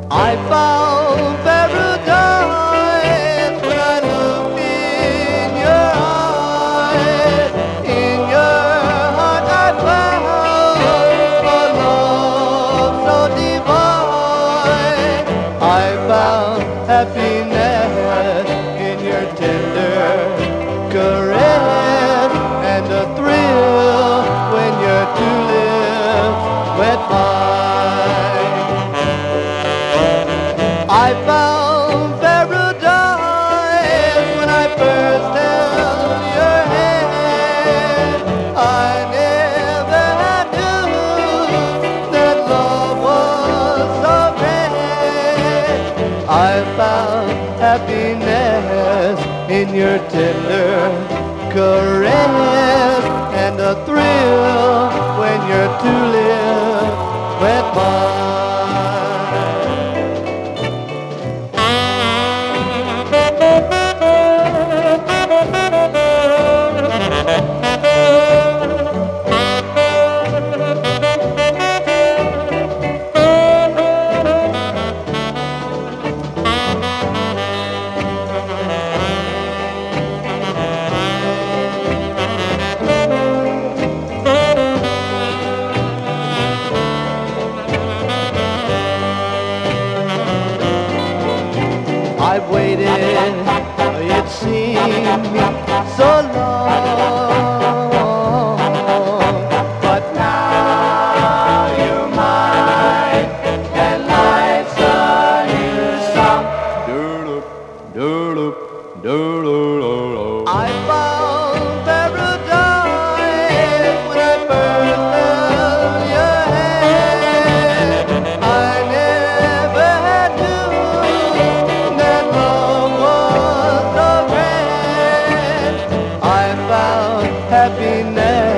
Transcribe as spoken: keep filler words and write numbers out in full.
I found paradise when I looked in your eyes. In your heart I found a love so divine. I found happiness in your tender caress, and a thrill when your two lips wet mine. I found paradise when I first held your hand. I never knew that love was so grand. I found happiness in your tender caress, and a thrill when your two lips wet mine. I've waited, it seemed so long, but now you're mine, and life's a new song. Doodle, doodle, doodle. I found paradise when I first held your hand. I never knew that love was so grand. I found happiness